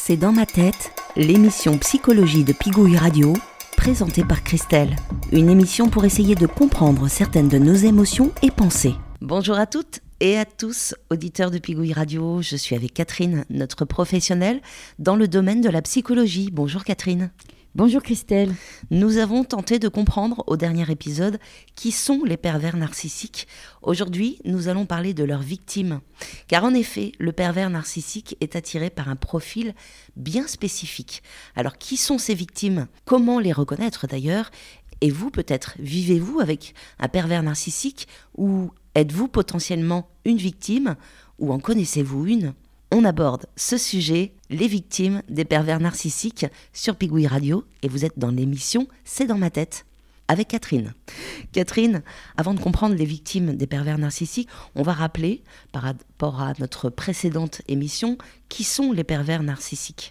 C'est dans ma tête, l'émission Psychologie de Pigouille Radio, présentée par Christelle. Une émission pour essayer de comprendre certaines de nos émotions et pensées. Bonjour à toutes et à tous, auditeurs de Pigouille Radio. Je suis avec Catherine, notre professionnelle dans le domaine de la psychologie. Bonjour Catherine. Bonjour Christelle. Nous avons tenté de comprendre au dernier épisode qui sont les pervers narcissiques. Aujourd'hui, nous allons parler de leurs victimes. Car en effet, le pervers narcissique est attiré par un profil bien spécifique. Alors qui sont ces victimes ? Comment les reconnaître d'ailleurs ? Et vous peut-être, vivez-vous avec un pervers narcissique ou êtes-vous potentiellement une victime ou en connaissez-vous une ? On aborde ce sujet, les victimes des pervers narcissiques sur Pigouille Radio et vous êtes dans l'émission C'est dans ma tête avec Catherine. Catherine, avant de comprendre les victimes des pervers narcissiques, on va rappeler par rapport à notre précédente émission qui sont les pervers narcissiques.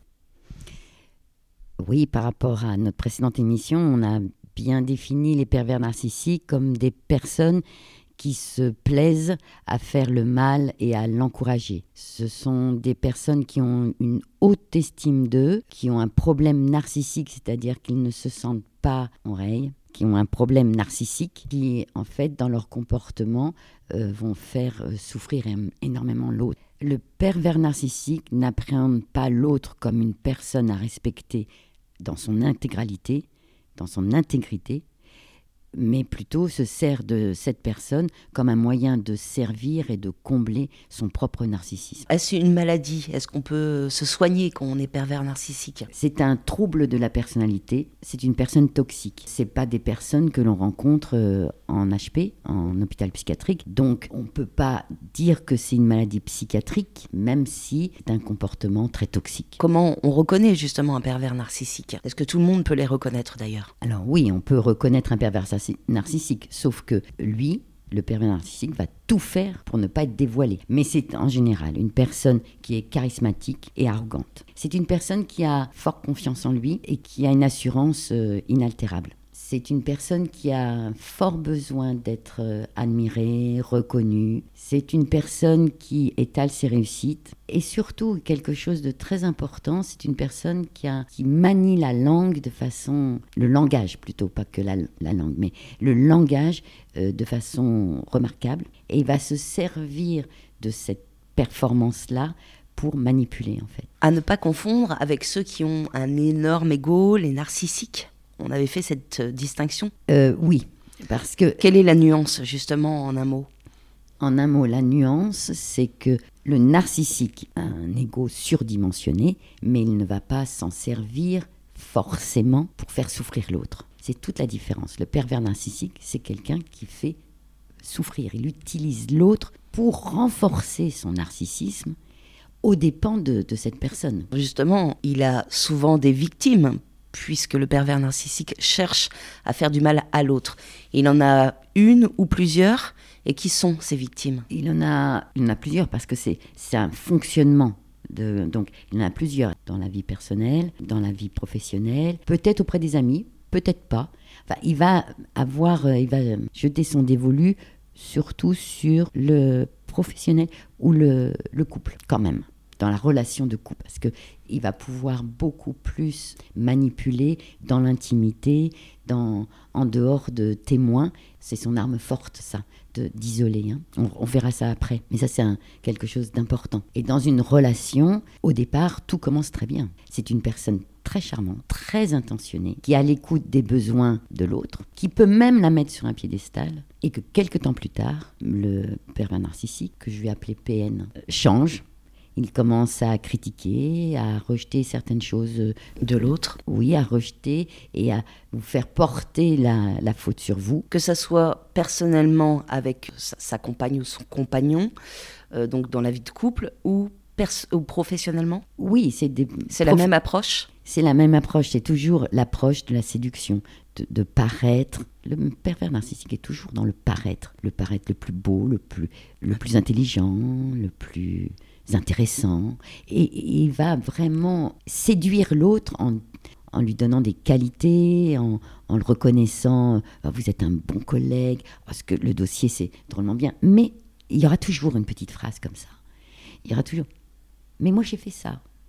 Oui, par rapport à notre précédente émission, on a bien défini les pervers narcissiques comme des personnes qui se plaisent à faire le mal et à l'encourager. Ce sont des personnes qui ont une haute estime d'eux, qui ont un problème narcissique, c'est-à-dire qu'ils ne se sentent pas en règle, qui ont un problème narcissique, qui en fait dans leur comportement vont faire souffrir énormément l'autre. Le pervers narcissique n'appréhende pas l'autre comme une personne à respecter dans son intégralité, dans son intégrité, mais plutôt se sert de cette personne comme un moyen de servir et de combler son propre narcissisme. Est-ce une maladie ? Est-ce qu'on peut se soigner quand on est pervers narcissique ? C'est un trouble de la personnalité, c'est une personne toxique. Ce pas des personnes que l'on rencontre en HP, en hôpital psychiatrique, donc on ne peut pas dire que c'est une maladie psychiatrique, même si c'est un comportement très toxique. Comment on reconnaît justement un pervers narcissique ? Est-ce que tout le monde peut les reconnaître d'ailleurs ? Alors oui, on peut reconnaître un pervers narcissique, sauf que lui, le pervers narcissique, va tout faire pour ne pas être dévoilé. Mais c'est en général une personne qui est charismatique et arrogante. C'est une personne qui a forte confiance en lui et qui a une assurance inaltérable. C'est une personne qui a fort besoin d'être admirée, reconnue. C'est une personne qui étale ses réussites. Et surtout, quelque chose de très important, c'est une personne qui manie la langue de façon... Le langage plutôt, pas que la langue, mais le langage de façon remarquable. Et il va se servir de cette performance-là pour manipuler en fait. À ne pas confondre avec ceux qui ont un énorme ego, les narcissiques. On avait fait cette distinction ? Oui, parce que... Quelle est la nuance, justement, en un mot ? En un mot, la nuance, c'est que le narcissique a un ego surdimensionné, mais il ne va pas s'en servir forcément pour faire souffrir l'autre. C'est toute la différence. Le pervers narcissique, c'est quelqu'un qui fait souffrir. Il utilise l'autre pour renforcer son narcissisme aux dépens de cette personne. Justement, il a souvent des victimes, puisque le pervers narcissique cherche à faire du mal à l'autre. Il en a une ou plusieurs, et qui sont ces victimes ? Il en a plusieurs, parce que c'est un fonctionnement. Donc, il en a plusieurs dans la vie personnelle, dans la vie professionnelle, peut-être auprès des amis, peut-être pas. Enfin, il va jeter son dévolu surtout sur le professionnel ou le couple, quand même. Dans la relation de couple, parce qu'il va pouvoir beaucoup plus manipuler dans l'intimité, en dehors de témoins. C'est son arme forte, ça, d'isoler. On verra ça après, mais ça, c'est quelque chose d'important. Et dans une relation, au départ, tout commence très bien. C'est une personne très charmante, très intentionnée, qui a l'écoute des besoins de l'autre, qui peut même la mettre sur un piédestal, et que quelques temps plus tard, le pervers narcissique, que je vais appeler PN, change. Il commence à critiquer, à rejeter certaines choses de l'autre. Oui, à rejeter et à vous faire porter la faute sur vous. Que ça soit personnellement avec sa compagne ou son compagnon, donc dans la vie de couple, ou professionnellement ? Oui, c'est la même approche ? C'est la même approche, c'est toujours l'approche de la séduction, de paraître. Le pervers narcissique est toujours dans le paraître le plus beau, le plus intelligent, le plus intéressant, et il va vraiment séduire l'autre en lui donnant des qualités, en le reconnaissant, vous êtes un bon collègue, parce que le dossier c'est drôlement bien, mais il y aura toujours une petite phrase comme ça, il y aura toujours, mais moi j'ai fait ça,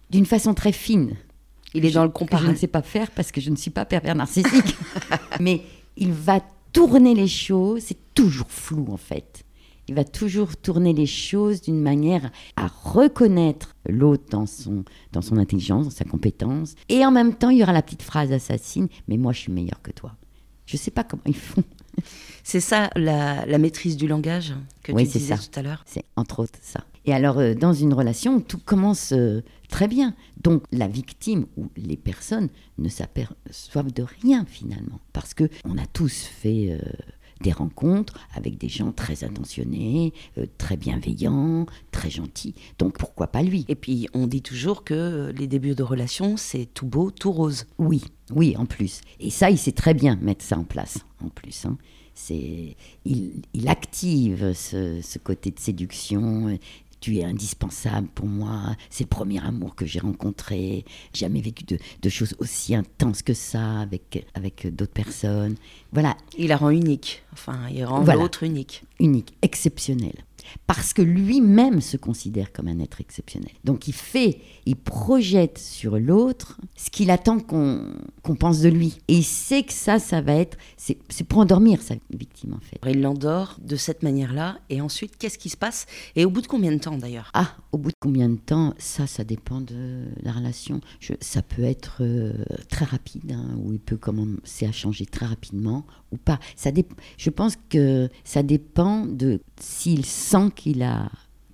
d'une façon très fine. Il est dans le Que je comparatif. ne sais pas faire parce que je ne suis pas pervers narcissique. Mais il va tourner les choses, c'est toujours flou en fait. Il va toujours tourner les choses d'une manière à reconnaître l'autre dans son intelligence, dans sa compétence. Et en même temps, il y aura la petite phrase assassine, mais moi je suis meilleur que toi. Je ne sais pas comment ils font. C'est ça, la maîtrise du langage que Oui, tu c'est disais ça. tout à l'heure. C'est entre autres ça. Et alors, dans une relation, tout commence très bien. Donc, la victime ou les personnes ne s'aperçoivent de rien finalement. Parce qu'on a tous fait des rencontres avec des gens très attentionnés, très bienveillants, très gentils. Donc, pourquoi pas lui ? Et puis, on dit toujours que les débuts de relation, c'est tout beau, tout rose. Oui, oui, en plus. Et ça, il sait très bien mettre ça en place, en plus. Hein. Il active ce côté de séduction. Tu es indispensable pour moi. C'est le premier amour que j'ai rencontré. J'ai jamais vécu de choses aussi intenses que ça avec d'autres personnes. Voilà, Il la rend unique. Enfin, il rend Voilà. l'autre unique. unique, exceptionnel. Parce que lui-même se considère comme un être exceptionnel. Donc il projette sur l'autre ce qu'il attend qu'on pense de lui. Et il sait que ça va être, c'est pour endormir sa victime en fait. Il l'endort de cette manière-là. Et ensuite, qu'est-ce qui se passe ? Et au bout de combien de temps d'ailleurs ? Ah, au bout de combien de temps ? Ça dépend de la relation. Ça peut être très rapide, hein, où il peut commencer à changer très rapidement ou pas. Je pense que ça dépend de s'il sent qu'il a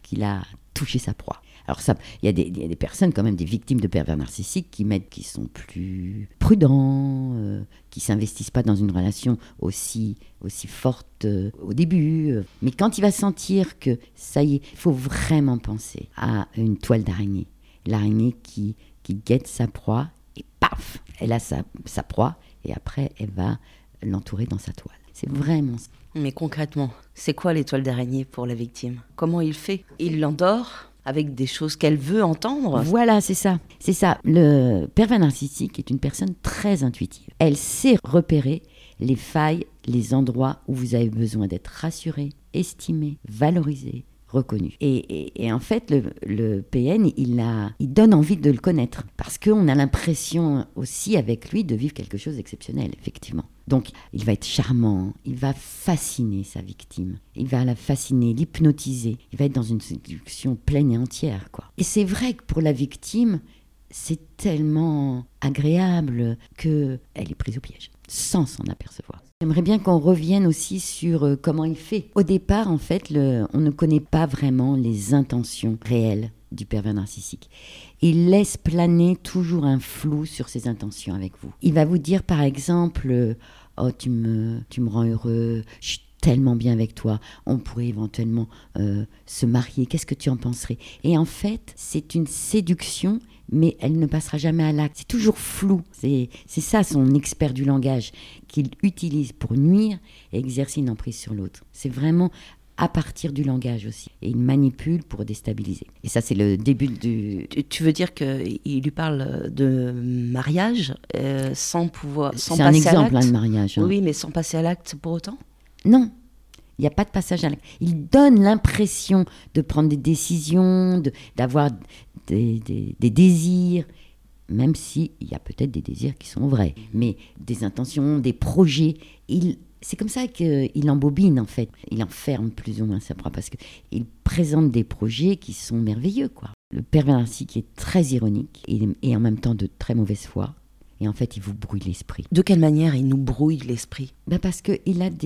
touché sa proie. Alors il y a des personnes quand même, des victimes de pervers narcissiques qui sont plus prudents, qui s'investissent pas dans une relation aussi forte au début. Mais quand il va sentir que ça y est, il faut vraiment penser à une toile d'araignée. L'araignée qui guette sa proie et paf, elle a sa proie et après elle va l'entourer dans sa toile. C'est vraiment ça. Mais concrètement, c'est quoi l'étoile d'araignée pour la victime ? Comment il fait ? Il l'endort avec des choses qu'elle veut entendre ? Voilà, c'est ça. C'est ça. Le pervers narcissique est une personne très intuitive. Elle sait repérer les failles, les endroits où vous avez besoin d'être rassuré, estimé, valorisé, reconnu. Et en fait, le PN, il donne envie de le connaître parce qu'on a l'impression aussi avec lui de vivre quelque chose d'exceptionnel, effectivement. Donc, il va être charmant, il va fasciner sa victime, il va la fasciner, l'hypnotiser, il va être dans une séduction pleine et entière, quoi. Et c'est vrai que pour la victime, c'est tellement agréable qu'elle est prise au piège, sans s'en apercevoir. J'aimerais bien qu'on revienne aussi sur comment il fait. Au départ, en fait, on ne connaît pas vraiment les intentions réelles du pervers narcissique. Il laisse planer toujours un flou sur ses intentions avec vous. Il va vous dire, par exemple, « Oh, tu me rends heureux, je suis tellement bien avec toi, on pourrait éventuellement se marier, qu'est-ce que tu en penserais ?» Et en fait, c'est une séduction, mais elle ne passera jamais à l'acte. C'est toujours flou. C'est ça son expert du langage qu'il utilise pour nuire et exercer une emprise sur l'autre. C'est vraiment à partir du langage aussi. Et il manipule pour déstabiliser. Et ça, c'est le début du... Tu veux dire qu'il lui parle de mariage sans passer à l'acte ? C'est un exemple de mariage. Hein. Oui, mais sans passer à l'acte pour autant ? Non. Il n'y a pas de passage à l'acte. Il donne l'impression de prendre des décisions, d'avoir des désirs, même s'il y a peut-être des désirs qui sont vrais, mais des intentions, des projets. C'est comme ça qu'il embobine, en fait. Il enferme plus ou moins sa proie, parce qu'il présente des projets qui sont merveilleux, quoi. Le pervers narcissique est très ironique et en même temps de très mauvaise foi. Et en fait, il vous brouille l'esprit. De quelle manière il nous brouille l'esprit ? Parce qu'il a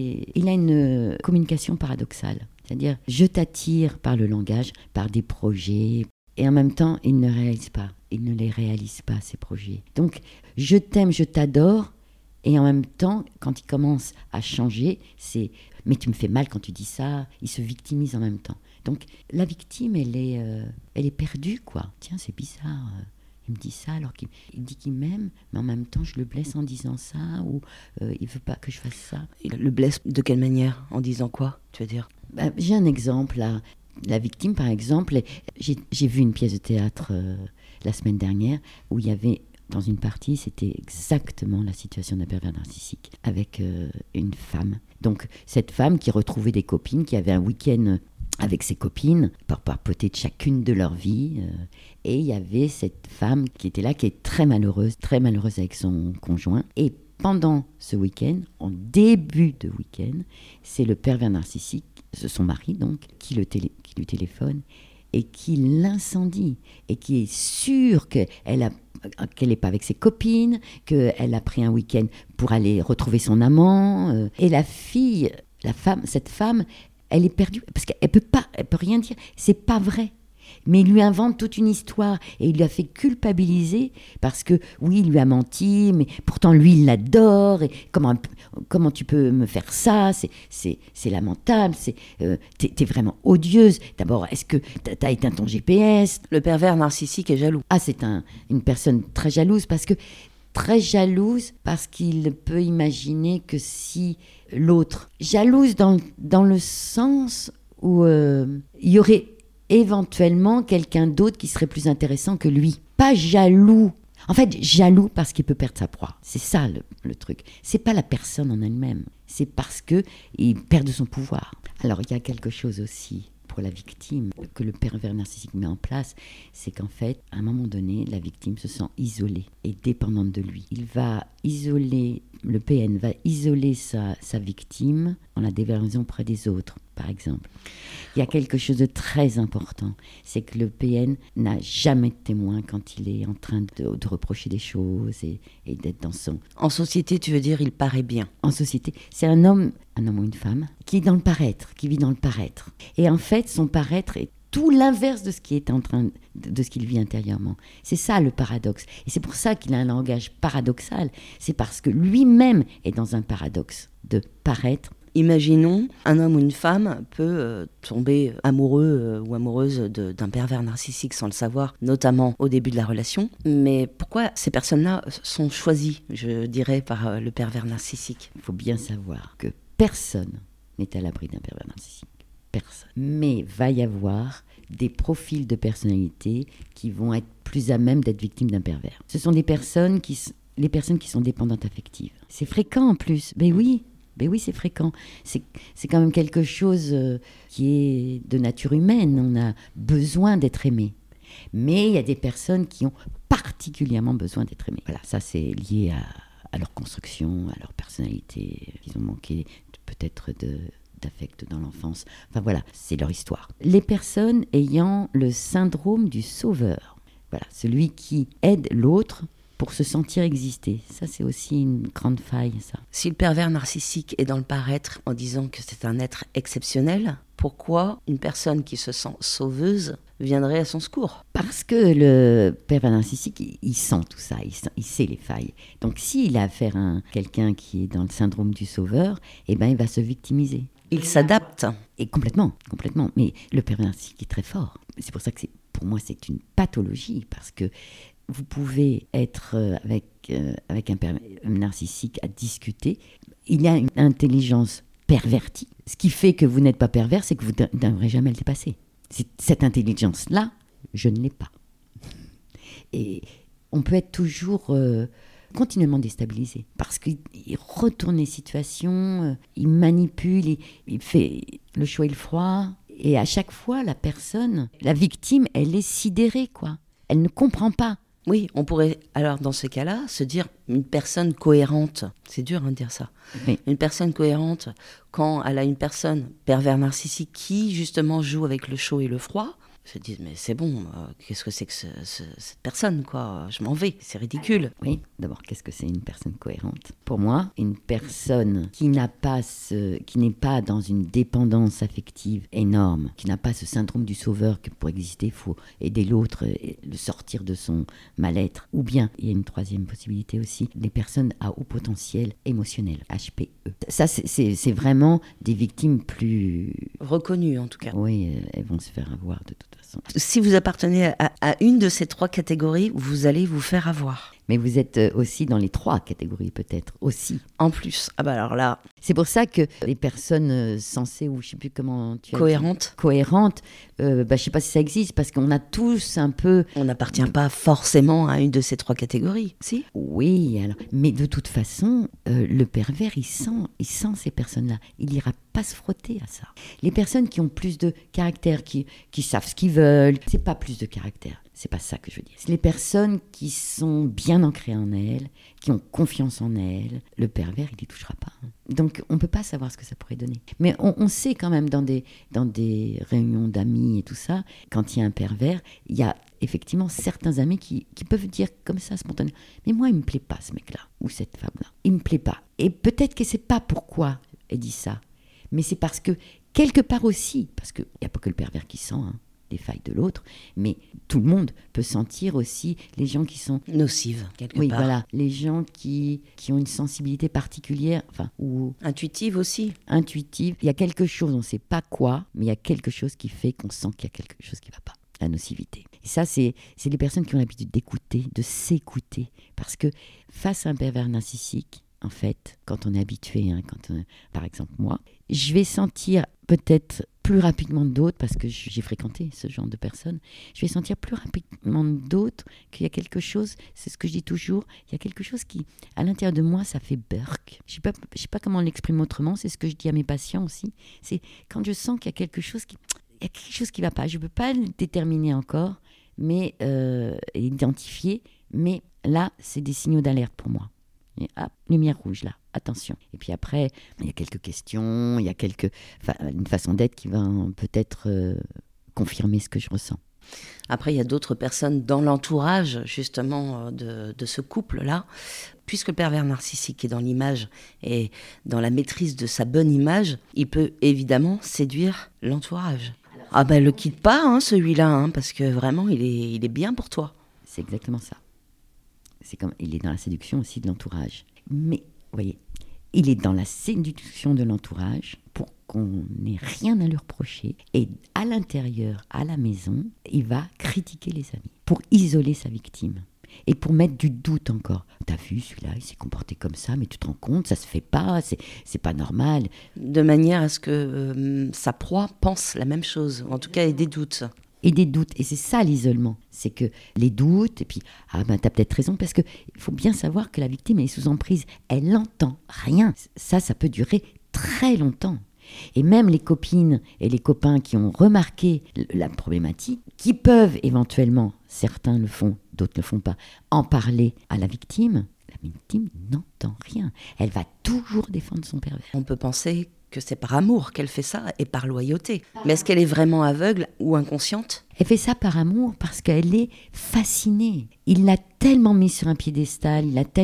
une communication paradoxale. C'est-à-dire, je t'attire par le langage, par des projets, et en même temps, il ne réalise pas. Il ne les réalise pas, ces projets. Donc, je t'aime, je t'adore, et en même temps, quand il commence à changer, c'est « mais tu me fais mal quand tu dis ça », il se victimise en même temps. Donc, la victime, elle est perdue, quoi. Tiens, c'est bizarre, il me dit ça alors qu'il dit qu'il m'aime, mais en même temps, je le blesse en disant ça, ou il veut pas que je fasse ça. Il le blesse de quelle manière ? En disant quoi, tu veux dire ? J'ai un exemple, là. La victime, par exemple, j'ai vu une pièce de théâtre la semaine dernière où il y avait, dans une partie, c'était exactement la situation d'un pervers narcissique avec une femme. Donc, cette femme qui retrouvait des copines, qui avait un week-end avec ses copines, pour papoter de chacune de leur vie. Et il y avait cette femme qui était là, qui est très malheureuse avec son conjoint. Et pendant ce week-end, en début de week-end, c'est le pervers narcissique, son mari donc, qui lui téléphone et qui l'incendie, et qui est sûr qu'elle n'est pas avec ses copines, qu'elle a pris un week-end pour aller retrouver son amant. Et cette femme, elle est perdue, parce qu'elle peut rien dire, c'est pas vrai. Mais il lui invente toute une histoire et il lui a fait culpabiliser parce que, oui, il lui a menti, mais pourtant, lui, il l'adore. Et comment tu peux me faire ça ? C'est lamentable, t'es vraiment odieuse. D'abord, est-ce que t'as éteint ton GPS ? Le pervers narcissique est jaloux. Ah, c'est une personne très jalouse parce qu'il peut imaginer que si l'autre... Jalouse dans le sens où il y aurait éventuellement quelqu'un d'autre qui serait plus intéressant que lui. Pas jaloux. En fait, jaloux parce qu'il peut perdre sa proie. C'est ça le truc. C'est pas la personne en elle-même. C'est parce qu'il perd de son pouvoir. Alors, il y a quelque chose aussi pour la victime que le pervers narcissique met en place, c'est qu'en fait, à un moment donné, la victime se sent isolée et dépendante de lui. Le PN va isoler sa victime en la dévalorisant auprès des autres, par exemple. Il y a quelque chose de très important, c'est que le PN n'a jamais de témoin quand il est en train de reprocher des choses et d'être dans son... En société, tu veux dire, il paraît bien. En société, c'est un homme ou une femme, qui est dans le paraître, qui vit dans le paraître. Et en fait, son paraître est tout l'inverse de ce qui est de ce qu'il vit intérieurement. C'est ça le paradoxe. Et c'est pour ça qu'il a un langage paradoxal. C'est parce que lui-même est dans un paradoxe de paraître. Imaginons, un homme ou une femme peut tomber amoureux ou amoureuse d'un pervers narcissique sans le savoir, notamment au début de la relation. Mais pourquoi ces personnes-là sont choisies, je dirais, par le pervers narcissique ? Il faut bien savoir que personne n'est à l'abri d'un pervers narcissique. Personne. Mais va y avoir des profils de personnalité qui vont être plus à même d'être victimes d'un pervers. Ce sont les personnes qui sont dépendantes affectives. C'est fréquent en plus. Mais oui, c'est fréquent. C'est quand même quelque chose qui est de nature humaine. On a besoin d'être aimé. Mais il y a des personnes qui ont particulièrement besoin d'être aimées. Voilà, ça c'est lié à leur construction, à leur personnalité. Ils ont manqué peut-être d'affect dans l'enfance. Enfin voilà, c'est leur histoire. Les personnes ayant le syndrome du sauveur. Voilà, celui qui aide l'autre pour se sentir exister. Ça, c'est aussi une grande faille, ça. Si le pervers narcissique est dans le paraître en disant que c'est un être exceptionnel, pourquoi une personne qui se sent sauveuse viendrait à son secours ? Parce que le pervers narcissique, il sent tout ça, il sait les failles. Donc, s'il a affaire à quelqu'un qui est dans le syndrome du sauveur, il va se victimiser. Il s'adapte. Et complètement. Mais le pervers narcissique est très fort. C'est pour ça que pour moi, c'est une pathologie, parce que vous pouvez être avec un pervers narcissique à discuter. Il y a une intelligence pervertie. Ce qui fait que vous n'êtes pas pervers, c'est que vous ne devrez jamais le dépasser. Cette intelligence-là, je ne l'ai pas. Et on peut être toujours continuellement déstabilisé, parce qu'il retourne les situations, il manipule, il fait le chaud et le froid. Et à chaque fois, la victime, elle est sidérée, quoi. Elle ne comprend pas. Oui, on pourrait alors dans ce cas-là se dire une personne cohérente. C'est dur de dire ça. Oui. Une personne cohérente, quand elle a une personne pervers narcissique qui justement joue avec le chaud et le froid, se disent mais c'est bon, qu'est-ce que c'est que cette personne, quoi ? Je m'en vais, c'est ridicule. Oui, d'abord, qu'est-ce que c'est une personne cohérente ? Pour moi, une personne qui n'est pas dans une dépendance affective énorme, qui n'a pas ce syndrome du sauveur, que pour exister, il faut aider l'autre et le sortir de son mal-être. Ou bien, il y a une troisième possibilité aussi, des personnes à haut potentiel émotionnel, HPE. Ça, c'est vraiment des victimes plus... reconnues en tout cas. Oui, elles vont se faire avoir de toute façon. Si vous appartenez à une de ces trois catégories, vous allez vous faire avoir. Mais vous êtes aussi dans les 3 catégories peut-être, aussi. En plus, ah bah alors là... C'est pour ça que les personnes sensées, ou je ne sais plus comment tu as Cohérentes. Cohérentes, je ne sais pas si ça existe, parce qu'on a tous un peu... On n'appartient pas forcément à une de ces 3 catégories, si? Oui, alors, mais de toute façon, le pervers, il sent ces personnes-là. Il n'ira pas se frotter à ça. Les personnes qui ont plus de caractère, qui savent ce qu'ils veulent, c'est pas plus de caractère. C'est pas ça que je veux dire. C'est les personnes qui sont bien ancrées en elles, qui ont confiance en elles. Le pervers, il y touchera pas. Donc, on peut pas savoir ce que ça pourrait donner. Mais on sait quand même dans des réunions d'amis et tout ça, quand il y a un pervers, il y a effectivement certains amis qui peuvent dire comme ça spontanément, mais moi, il me plaît pas ce mec-là ou cette femme-là. Il me plaît pas. Et peut-être que c'est pas pourquoi elle dit ça, mais c'est parce que quelque part aussi, parce qu'il n'y a pas que le pervers qui sent, les failles de l'autre, mais tout le monde peut sentir aussi les gens qui sont nocives, quelque part. Oui, voilà, les gens qui ont une sensibilité particulière, ou intuitive aussi. Intuitive. Il y a quelque chose, on ne sait pas quoi, mais il y a quelque chose qui fait qu'on sent qu'il y a quelque chose qui ne va pas. La nocivité. Et ça, c'est les personnes qui ont l'habitude d'écouter, de s'écouter, parce que face à un pervers narcissique, en fait, quand on est habitué, par exemple moi, je vais sentir peut-être plus rapidement d'autres, parce que j'ai fréquenté ce genre de personnes, je vais sentir plus rapidement d'autres qu'il y a quelque chose, c'est ce que je dis toujours, il y a quelque chose qui, à l'intérieur de moi, ça fait burk. Je sais pas comment l'exprimer autrement, c'est ce que je dis à mes patients aussi, c'est quand je sens qu'il y a quelque chose qui ne va pas, je ne peux pas le déterminer encore, mais identifier, mais là, c'est des signaux d'alerte pour moi. Et, lumière rouge là, attention. Et puis après, il y a quelques questions, il y a une façon d'être qui va peut-être confirmer ce que je ressens. Après, il y a d'autres personnes dans l'entourage, justement, de ce couple-là. Puisque le pervers narcissique est dans l'image et dans la maîtrise de sa bonne image, il peut évidemment séduire l'entourage. Ah ben, le quitte pas, celui-là, parce que vraiment, il est bien pour toi. C'est exactement ça. C'est comme il est dans la séduction aussi de l'entourage. Mais, vous voyez, il est dans la séduction de l'entourage pour qu'on n'ait rien à lui reprocher. Et à l'intérieur, à la maison, il va critiquer les amis pour isoler sa victime. Et pour mettre du doute encore. T'as vu, celui-là, il s'est comporté comme ça, mais tu te rends compte, ça se fait pas, c'est pas normal. De manière à ce que sa proie pense la même chose, en tout cas ait des doutes. Et des doutes, et c'est ça l'isolement, c'est que les doutes, et puis, t'as peut-être raison, parce qu'il faut bien savoir que la victime elle est sous emprise, elle n'entend rien. Ça peut durer très longtemps. Et même les copines et les copains qui ont remarqué la problématique, qui peuvent éventuellement, certains le font, d'autres ne le font pas, en parler à la victime n'entend rien. Elle va toujours défendre son pervers. On peut penser que c'est par amour qu'elle fait ça et par loyauté. Mais est-ce qu'elle est vraiment aveugle ou inconsciente ? Elle fait ça par amour parce qu'elle est fascinée. Il l'a tellement mis sur un piédestal,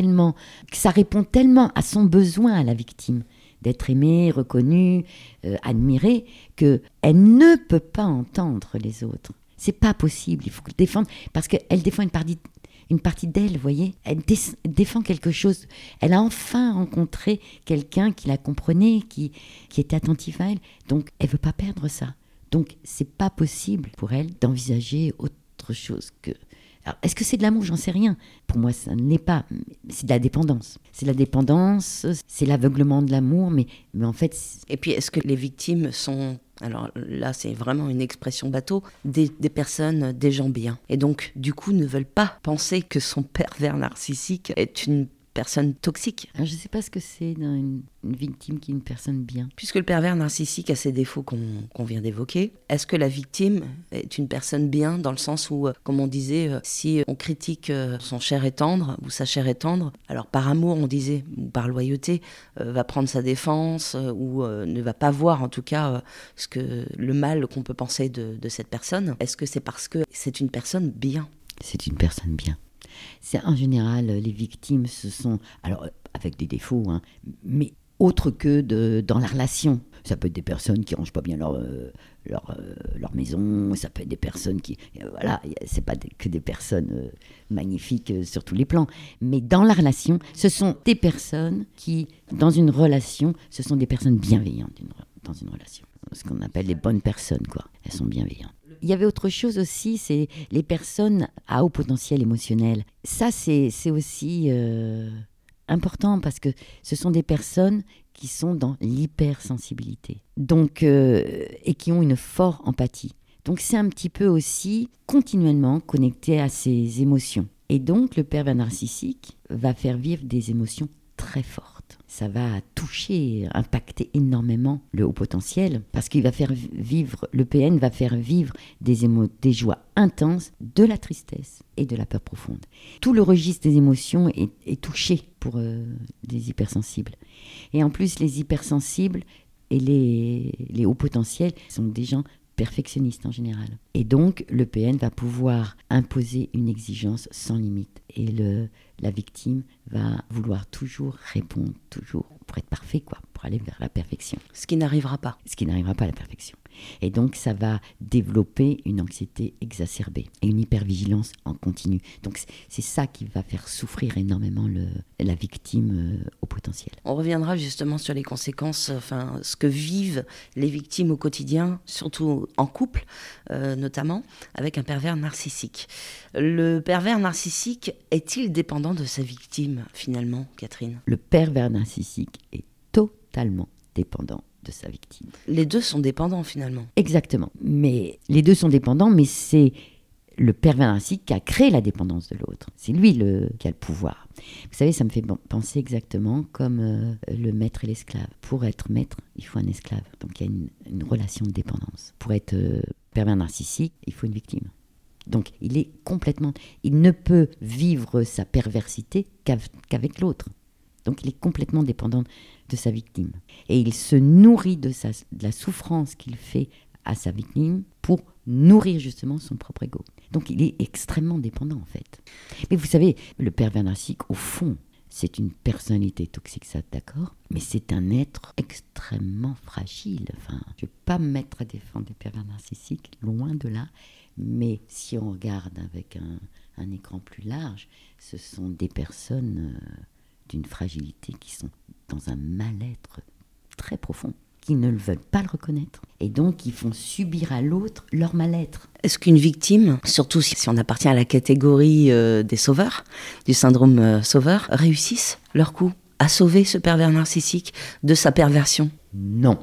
que ça répond tellement à son besoin à la victime d'être aimée, reconnue, admirée, qu'elle ne peut pas entendre les autres. C'est pas possible, il faut le défendre, parce qu'elle défend une partie d'elle, vous voyez. Elle défend quelque chose. Elle a enfin rencontré quelqu'un qui la comprenait, qui était attentif à elle. Donc, elle veut pas perdre ça. Donc, c'est pas possible pour elle d'envisager autre chose que... Alors, est-ce que c'est de l'amour ? J'en sais rien. Pour moi, ça ne l'est pas. C'est de la dépendance. C'est la dépendance, c'est l'aveuglement de l'amour, mais en fait... Et puis, est-ce que les victimes sont... Alors là, c'est vraiment une expression bateau, des personnes, des gens bien. Et donc, du coup, ne veulent pas penser que son pervers narcissique est une personne toxique. Alors, je ne sais pas ce que c'est dans une victime qui est une personne bien. Puisque le pervers narcissique a ses défauts qu'on vient d'évoquer, est-ce que la victime est une personne bien dans le sens où, comme on disait, si on critique son chair est tendre ou sa chair est tendre, alors par amour, on disait, ou par loyauté, va prendre sa défense ou ne va pas voir en tout cas le mal qu'on peut penser de cette personne. Est-ce que c'est parce que c'est une personne bien ? C'est une personne bien. C'est en général, les victimes, ce sont, alors avec des défauts, mais autres que dans la relation. Ça peut être des personnes qui rangent pas bien leur maison, ça peut être des personnes qui... Voilà, c'est pas que des personnes magnifiques sur tous les plans. Mais dans la relation, ce sont des personnes qui, dans une relation, ce sont des personnes bienveillantes dans une relation. Ce qu'on appelle les bonnes personnes, quoi. Elles sont bienveillantes. Il y avait autre chose aussi, c'est les personnes à haut potentiel émotionnel. Ça, c'est aussi important parce que ce sont des personnes qui sont dans l'hypersensibilité, donc, et qui ont une forte empathie. Donc c'est un petit peu aussi continuellement connecté à ses émotions. Et donc le pervers narcissique va faire vivre des émotions très fortes. Ça va toucher, impacter énormément le haut potentiel parce qu'il va faire vivre, le PN va faire vivre des joies intenses, de la tristesse et de la peur profonde. Tout le registre des émotions est touché pour les hypersensibles. Et en plus, les hypersensibles et les hauts potentiels sont des gens perfectionnistes en général. Et donc, le PN va pouvoir imposer une exigence sans limite. Et la victime va vouloir toujours répondre, toujours, pour être parfait, pour aller vers la perfection. Ce qui n'arrivera pas. Ce qui n'arrivera pas à la perfection. Et donc, ça va développer une anxiété exacerbée et une hypervigilance en continu. Donc, c'est ça qui va faire souffrir énormément la victime au potentiel. On reviendra justement sur les conséquences, ce que vivent les victimes au quotidien, surtout en couple, notamment, avec un pervers narcissique. Le pervers narcissique est-il dépendant de sa victime, finalement, Catherine ? Le pervers narcissique est totalement dépendant de sa victime. Les deux sont dépendants, finalement. Exactement. Mais les deux sont dépendants, mais c'est le pervers narcissique qui a créé la dépendance de l'autre. C'est lui qui a le pouvoir. Vous savez, ça me fait penser exactement comme le maître et l'esclave. Pour être maître, il faut un esclave. Donc il y a une relation de dépendance. Pour être pervers narcissique, il faut une victime. Donc il ne peut vivre sa perversité qu'avec l'autre. Donc il est complètement dépendant de sa victime. Et il se nourrit de la souffrance qu'il fait à sa victime pour nourrir justement son propre ego. Donc il est extrêmement dépendant en fait. Mais vous savez, le pervers narcissique, au fond, c'est une personnalité toxique, ça d'accord, mais c'est un être extrêmement fragile. Je ne vais pas me mettre à défendre des pervers narcissiques, loin de là. Mais si on regarde avec un écran plus large, ce sont des personnes d'une fragilité qui sont dans un mal-être très profond, qui ne veulent pas le reconnaître. Et donc, ils font subir à l'autre leur mal-être. Est-ce qu'une victime, surtout si on appartient à la catégorie des sauveurs, du syndrome sauveur, réussissent leur coup à sauver ce pervers narcissique de sa perversion ? Non.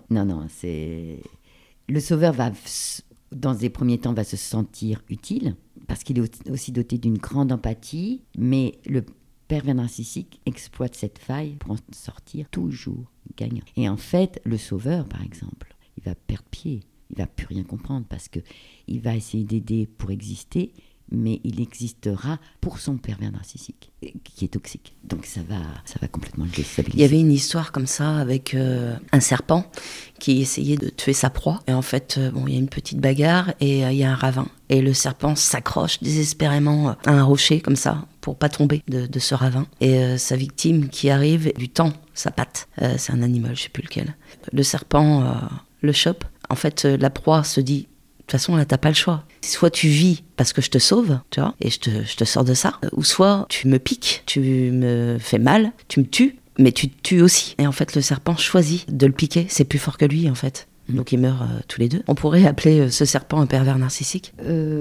Le sauveur dans des premiers temps, va se sentir utile, parce qu'il est aussi doté d'une grande empathie, mais le pervers narcissique exploite cette faille pour en sortir toujours gagnant. Et en fait, le sauveur, par exemple, il va perdre pied, il va plus rien comprendre, parce qu'il va essayer d'aider pour exister, mais il existera pour son pervers narcissique, qui est toxique. Donc ça va complètement le déstabiliser. Il y avait une histoire comme ça avec un serpent qui essayait de tuer sa proie. Et en fait, il y a une petite bagarre et il y a un ravin. Et le serpent s'accroche désespérément à un rocher comme ça, pour pas tomber de ce ravin. Et sa victime qui arrive lui tend sa patte. C'est un animal, je sais plus lequel. Le serpent le chope. En fait, la proie se dit... De toute façon, là, t'as pas le choix. Soit tu vis parce que je te sauve, tu vois, et je te sors de ça, ou soit tu me piques, tu me fais mal, tu me tues, mais tu te tues aussi. Et en fait, le serpent choisit de le piquer, c'est plus fort que lui, en fait. Donc ils meurent tous les deux. On pourrait appeler ce serpent un pervers narcissique ?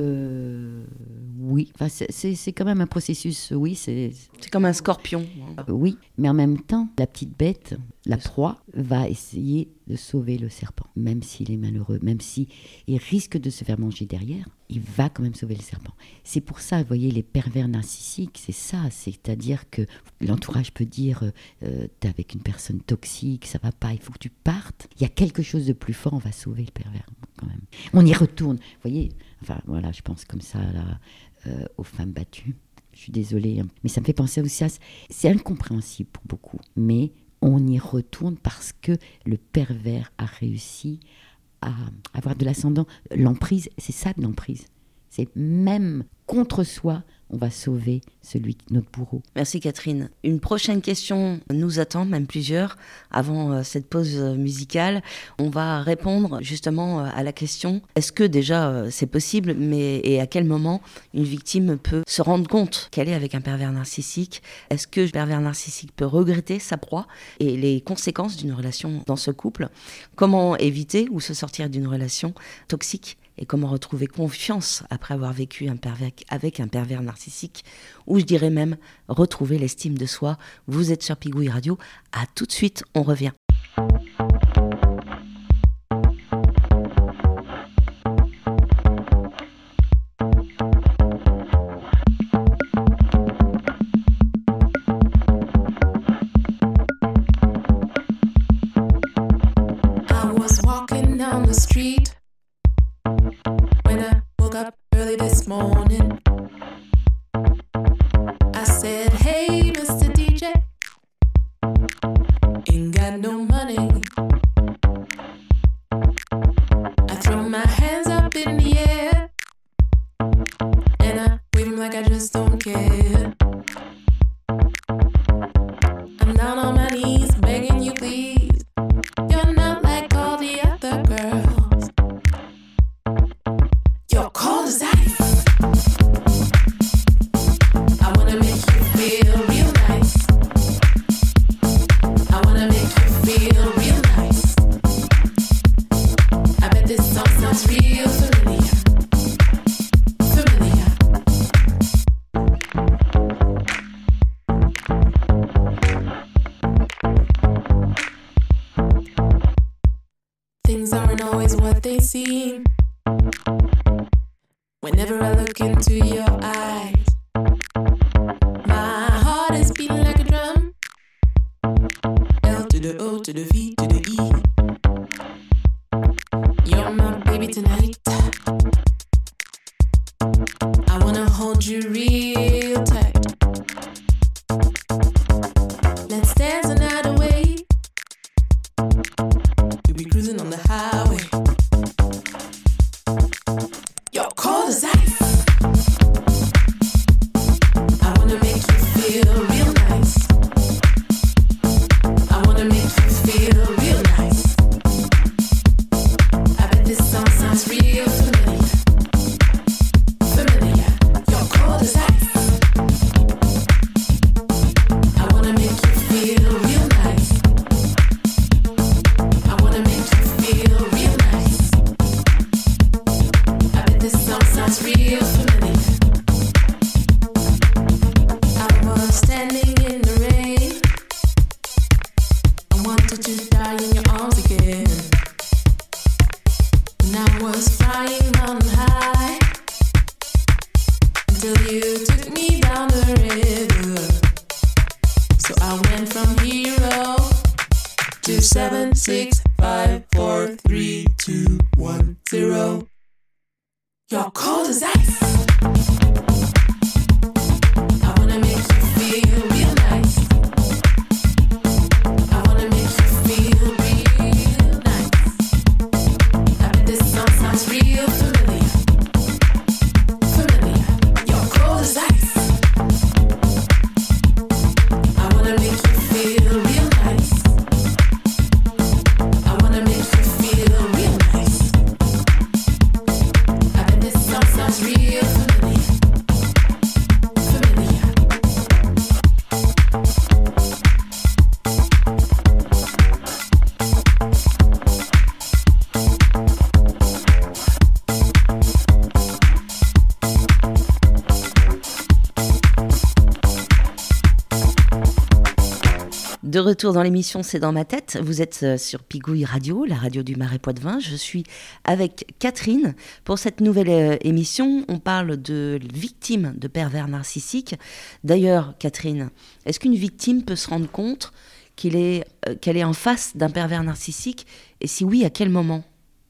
Oui, c'est quand même un processus, oui. C'est comme un scorpion. Oui, mais en même temps, la petite bête, la proie, va essayer de sauver le serpent. Même s'il est malheureux, même s'il risque de se faire manger derrière, il va quand même sauver le serpent. C'est pour ça, vous voyez, les pervers narcissiques, c'est ça. C'est-à-dire que l'entourage peut dire t'es avec une personne toxique, ça va pas, il faut que tu partes. Il y a quelque chose de plus fort, on va sauver le pervers quand même. On y retourne, vous voyez. Enfin, voilà, je pense comme ça aux femmes battues. Je suis désolée, hein. Mais ça me fait penser aussi à... C'est incompréhensible pour beaucoup, mais on y retourne parce que le pervers a réussi à avoir de l'ascendant. L'emprise, c'est ça de l'emprise. C'est même contre soi, on va sauver notre bourreau. Merci Catherine. Une prochaine question nous attend, même plusieurs, avant cette pause musicale. On va répondre justement à la question, est-ce que déjà c'est possible, et à quel moment une victime peut se rendre compte qu'elle est avec un pervers narcissique ? Est-ce que le pervers narcissique peut regretter sa proie et les conséquences d'une relation dans ce couple ? Comment éviter ou se sortir d'une relation toxique et comment retrouver confiance après avoir vécu avec un pervers narcissique, ou je dirais même retrouver l'estime de soi. Vous êtes sur Pigouille Radio, à tout de suite, on revient. De retour dans l'émission C'est dans ma tête, vous êtes sur Pigouille Radio, la radio du Marais Poitevin. Je suis avec Catherine. Pour cette nouvelle émission, on parle de victimes de pervers narcissiques. D'ailleurs, Catherine, est-ce qu'une victime peut se rendre compte qu'elle est en face d'un pervers narcissique? Et si oui, à quel moment?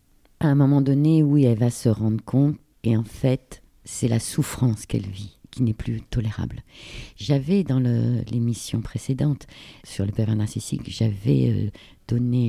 À un moment donné, oui, elle va se rendre compte. Et en fait, c'est la souffrance qu'elle vit qui n'est plus tolérable. J'avais dans l'émission précédente sur le pervers narcissique, j'avais donné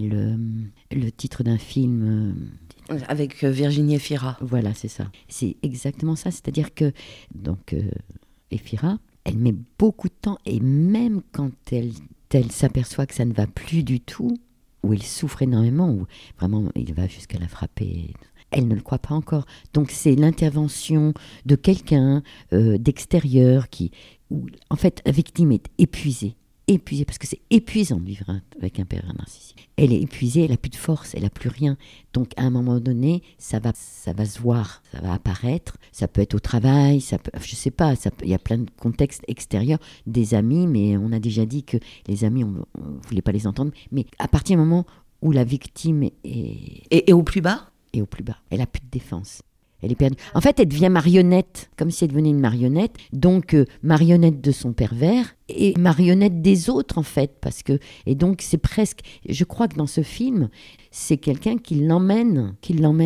le titre d'un film avec Virginie Efira. Voilà, c'est ça. C'est exactement ça. C'est-à-dire que donc Efira, elle met beaucoup de temps, et même quand elle s'aperçoit que ça ne va plus du tout, où elle souffre énormément, où vraiment il va jusqu'à la frapper. Elle ne le croit pas encore. Donc c'est l'intervention de quelqu'un d'extérieur où en fait la victime est épuisée. épuisée, parce que c'est épuisant de vivre avec un pervers narcissique. Elle est épuisée, elle n'a plus de force, elle n'a plus rien. Donc à un moment donné, ça va se voir, ça va apparaître. Ça peut être au travail, je sais pas, il y a plein de contextes extérieurs, des amis, mais on a déjà dit que les amis, on ne voulait pas les entendre. Mais à partir du moment où la victime est... Et au plus bas ? Et au plus bas, elle n'a plus de défense. Elle est perdue. En fait, elle devient marionnette, comme si elle devenait une marionnette. Donc, marionnette de son pervers et marionnette des autres, en fait. Et donc, c'est presque... Je crois que dans ce film, c'est quelqu'un qui l'emmène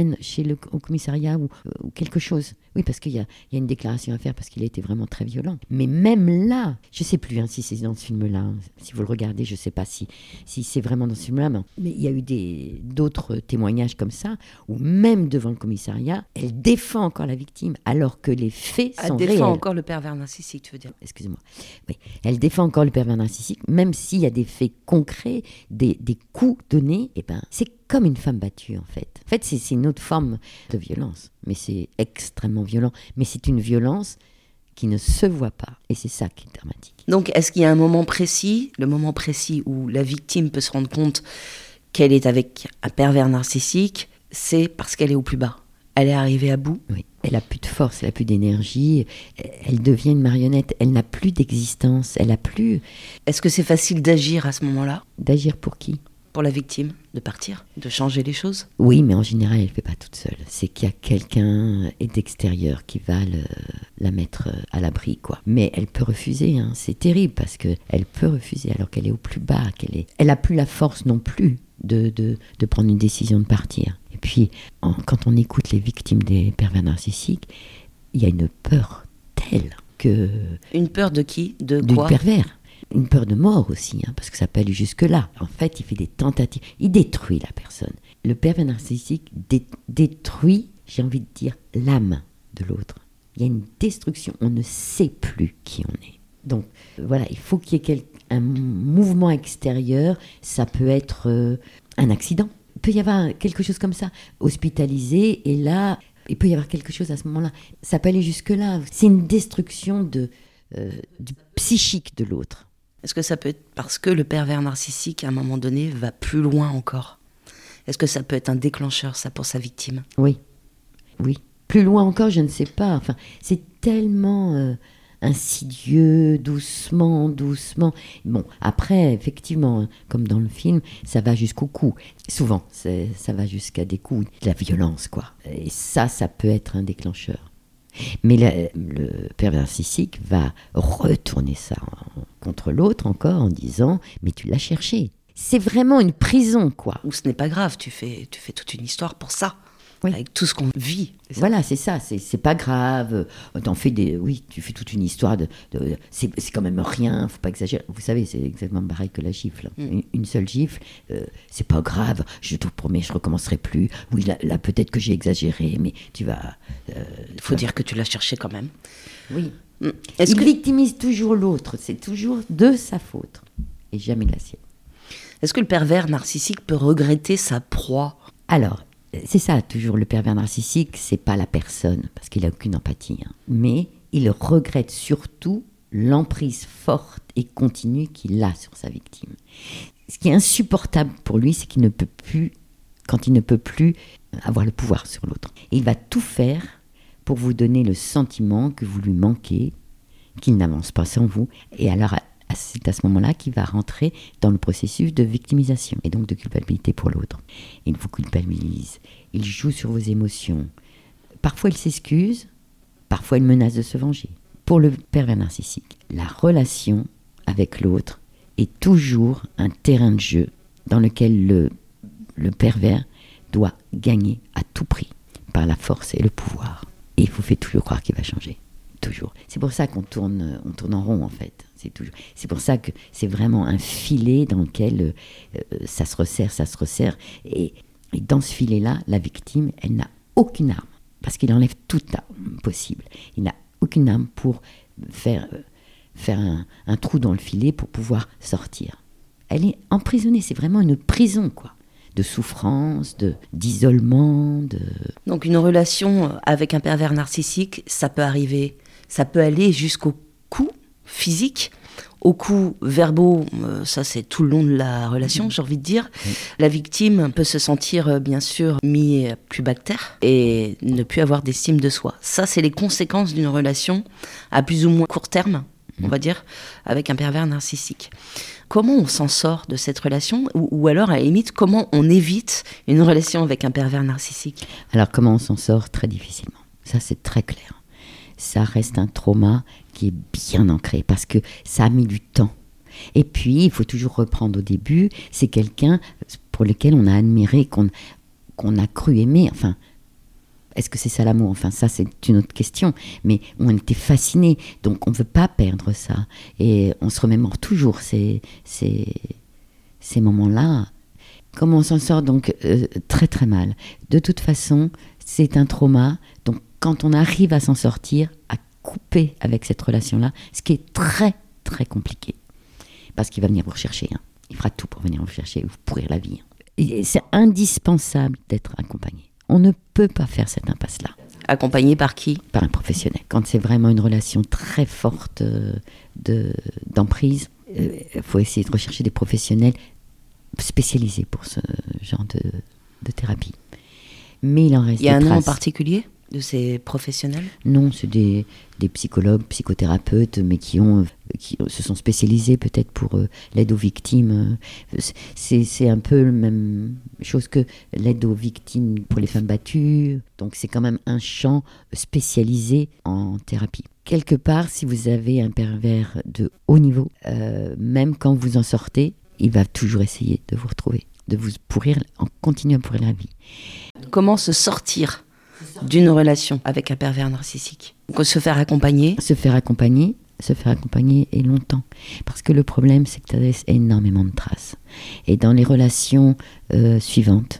au commissariat ou quelque chose. Oui, parce qu'il y a une déclaration à faire, parce qu'il a été vraiment très violent. Mais même là, je ne sais plus si c'est dans ce film-là. Si vous le regardez, je ne sais pas si c'est vraiment dans ce film-là. Mais il y a eu d'autres témoignages comme ça, où même devant le commissariat, elle défend encore la victime, alors que les faits sont réels. Elle défend encore le pervers narcissique, tu veux dire ? Excusez-moi. Oui, elle défend encore le pervers narcissique, même s'il y a des faits concrets, des coups donnés. C'est comme une femme battue, en fait. En fait, c'est une autre forme de violence, mais c'est extrêmement violent. Mais c'est une violence qui ne se voit pas, et c'est ça qui est dramatique. Donc, est-ce qu'il y a un moment précis, le moment précis où la victime peut se rendre compte qu'elle est avec un pervers narcissique, c'est parce qu'elle est au plus bas. Elle est arrivée à bout. Oui, elle n'a plus de force, elle n'a plus d'énergie, elle devient une marionnette, elle n'a plus d'existence, elle n'a plus... Est-ce que c'est facile d'agir à ce moment-là ? D'agir pour qui ? Pour la victime, de partir, de changer les choses ? Oui, mais en général, elle ne le fait pas toute seule. C'est qu'il y a quelqu'un d'extérieur qui va la mettre à l'abri, quoi. Mais elle peut refuser, hein. C'est terrible parce qu'elle peut refuser alors qu'elle est au plus bas, elle n'a plus la force non plus de prendre une décision de partir. Et puis, quand on écoute les victimes des pervers narcissiques, il y a une peur telle que... Une peur de qui ? De du quoi ? pervers. Une peur de mort aussi, hein, parce que ça peut aller jusque-là. En fait, il fait des tentatives. Il détruit la personne. Le pervers narcissique détruit, j'ai envie de dire, l'âme de l'autre. Il y a une destruction. On ne sait plus qui on est. Donc, voilà, il faut qu'il y ait un mouvement extérieur. Ça peut être un accident. Il peut y avoir quelque chose comme ça, hospitalisé, et là, il peut y avoir quelque chose à ce moment-là. Ça peut aller jusque-là. C'est une destruction du psychique de l'autre. Est-ce que ça peut être parce que le pervers narcissique, à un moment donné, va plus loin encore ? Est-ce que ça peut être un déclencheur, ça, pour sa victime ? Oui. Plus loin encore, je ne sais pas. Enfin, c'est tellement insidieux, doucement. Bon, après, effectivement, comme dans le film, ça va jusqu'au coup. Souvent, ça va jusqu'à des coups, de la violence, quoi. Et ça peut être un déclencheur. Mais le pervers narcissique va retourner ça contre l'autre encore en disant « mais tu l'as cherché ». C'est vraiment une prison, quoi. Ou ce n'est pas grave, tu fais toute une histoire pour ça, oui. Avec tout ce qu'on vit. Voilà, c'est ça, c'est pas grave. Tu fais toute une histoire c'est quand même rien, faut pas exagérer. Vous savez, c'est exactement pareil que la gifle. Une seule gifle, c'est pas grave, je te promets, je recommencerai plus. Oui, là peut-être que j'ai exagéré, mais tu vas... Il faut dire que tu l'as cherché quand même. Oui. Il victimise toujours l'autre, c'est toujours de sa faute, et jamais de la sienne. Est-ce que le pervers narcissique peut regretter sa proie ? Alors, c'est ça, toujours, le pervers narcissique, c'est pas la personne, parce qu'il n'a aucune empathie, hein. Mais il regrette surtout l'emprise forte et continue qu'il a sur sa victime. Ce qui est insupportable pour lui, c'est qu'il ne peut plus, quand il ne peut plus avoir le pouvoir sur l'autre. Et il va tout faire pour vous donner le sentiment que vous lui manquez, qu'il n'avance pas sans vous, et alors c'est à ce moment-là qu'il va rentrer dans le processus de victimisation et donc de culpabilité pour l'autre. Il vous culpabilise, il joue sur vos émotions. Parfois il s'excuse, parfois il menace de se venger. Pour le pervers narcissique, la relation avec l'autre est toujours un terrain de jeu dans lequel le pervers doit gagner à tout prix par la force et le pouvoir. Et il vous fait toujours croire qu'il va changer. Toujours. C'est pour ça qu'on tourne en rond, en fait. C'est pour ça que c'est vraiment un filet dans lequel ça se resserre. Et dans ce filet-là, la victime, elle n'a aucune arme. Parce qu'il enlève toute arme possible. Il n'a aucune arme pour faire un trou dans le filet pour pouvoir sortir. Elle est emprisonnée. C'est vraiment une prison, quoi. De souffrance, d'isolement. Donc une relation avec un pervers narcissique, ça peut aller jusqu'au coup physique, aux coups verbaux, ça c'est tout le long de la relation, j'ai envie de dire. La victime peut se sentir bien sûr mis plus bas que terre et ne plus avoir d'estime de soi. Ça, c'est les conséquences d'une relation à plus ou moins court terme, on va dire, avec un pervers narcissique. Comment on s'en sort de cette relation ou alors, à la limite, comment on évite une relation avec un pervers narcissique? Alors, comment on s'en sort? Très difficilement. Ça, c'est très clair. Ça reste un trauma qui est bien ancré parce que ça a mis du temps. Et puis, il faut toujours reprendre au début. C'est quelqu'un pour lequel on a admiré, qu'on a cru aimer. Enfin, est-ce que c'est ça l'amour? Enfin, ça, c'est une autre question. Mais on était fascinés. Donc, on ne veut pas perdre ça. Et on se remémore toujours ces moments-là. Comment on s'en sort? Donc, très, très mal. De toute façon, c'est un trauma. Donc, quand on arrive à s'en sortir, à couper avec cette relation-là, ce qui est très, très compliqué. Parce qu'il va venir vous rechercher. Il fera tout pour venir vous chercher et vous pourrir la vie. Et c'est indispensable d'être accompagné. On ne peut pas faire cette impasse-là. Accompagné par qui? Par un professionnel. Quand c'est vraiment une relation très forte d'emprise, il faut essayer de rechercher des professionnels spécialisés pour ce genre de thérapie. Mais il en reste des traces. Il y a un nom en particulier de ces professionnels? Non, c'est des psychologues, psychothérapeutes, mais qui se sont spécialisés peut-être pour l'aide aux victimes. C'est un peu la même chose que l'aide aux victimes pour les femmes battues. Donc c'est quand même un champ spécialisé en thérapie. Quelque part, si vous avez un pervers de haut niveau, même quand vous en sortez, il va toujours essayer de vous retrouver, de vous pourrir, en continuant à pourrir la vie. Comment se sortir d'une relation avec un pervers narcissique? Donc, se faire accompagner. Se faire accompagner et longtemps. Parce que le problème, c'est que tu laisses énormément de traces. Et dans les relations suivantes,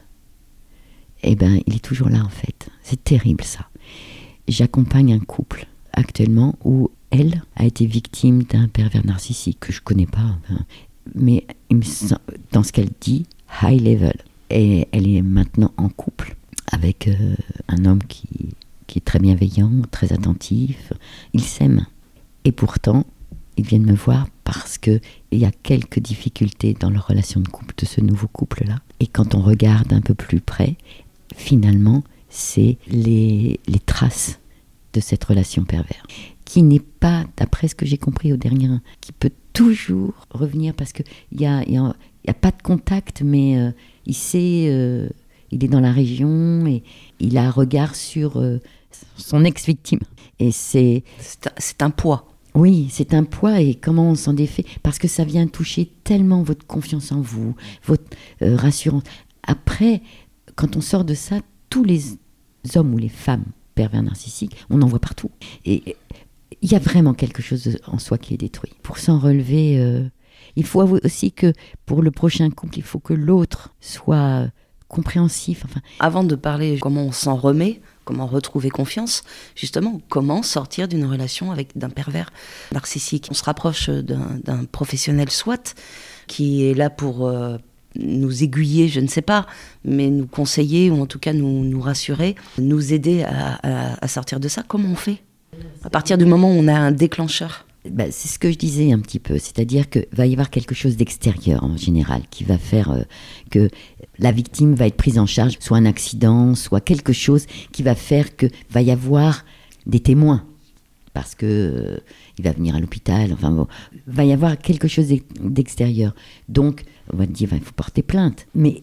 il est toujours là en fait. C'est terrible ça. J'accompagne un couple actuellement où elle a été victime d'un pervers narcissique que je connais pas. Mais dans ce qu'elle dit, high level. Et elle est maintenant en couple avec un homme qui est très bienveillant, très attentif. Ils s'aiment. Et pourtant, ils viennent me voir parce qu'il y a quelques difficultés dans leur relation de couple, de ce nouveau couple-là. Et quand on regarde un peu plus près, finalement, c'est les traces de cette relation perverse. Qui n'est pas, d'après ce que j'ai compris au dernier, qui peut toujours revenir parce qu'il n'y a pas de contact, mais il sait... il est dans la région et il a un regard sur son ex-victime. Et c'est un poids. Oui, c'est un poids et comment on s'en défait? Parce que ça vient toucher tellement votre confiance en vous, votre rassurance. Après, quand on sort de ça, tous les hommes ou les femmes pervers narcissiques, on en voit partout. Et il y a vraiment quelque chose en soi qui est détruit. Pour s'en relever, il faut avouer aussi que pour le prochain couple, il faut que l'autre soit... compréhensif. Avant de parler comment on s'en remet, comment retrouver confiance, justement, comment sortir d'une relation avec d'un pervers narcissique. On se rapproche d'un professionnel soit qui est là pour nous aiguiller, je ne sais pas, mais nous conseiller ou en tout cas nous rassurer, nous aider à sortir de ça. Comment on fait à partir du moment où on a un déclencheur? C'est ce que je disais un petit peu, c'est-à-dire qu'il va y avoir quelque chose d'extérieur en général qui va faire que la victime va être prise en charge, soit un accident, soit quelque chose qui va faire que va y avoir des témoins parce que il va venir à l'hôpital, va y avoir quelque chose d'extérieur. Donc on va dire il faut porter plainte, mais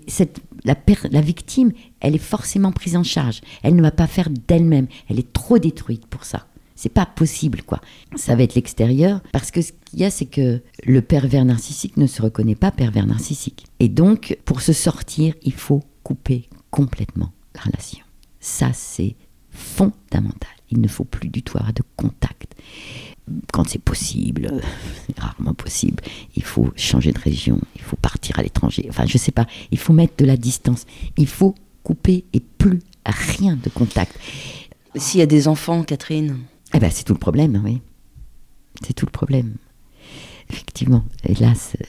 la victime, elle est forcément prise en charge. Elle ne va pas faire d'elle-même, elle est trop détruite pour ça. C'est pas possible, quoi. Ça va être l'extérieur, parce que ce qu'il y a, c'est que le pervers narcissique ne se reconnaît pas pervers narcissique. Et donc, pour se sortir, il faut couper complètement la relation. Ça, c'est fondamental. Il ne faut plus du tout avoir de contact. Quand c'est possible, c'est rarement possible, il faut changer de région, il faut partir à l'étranger. Je sais pas, il faut mettre de la distance. Il faut couper et plus rien de contact. S'il y a des enfants, Catherine... c'est tout le problème, oui. C'est tout le problème. Effectivement. Et là,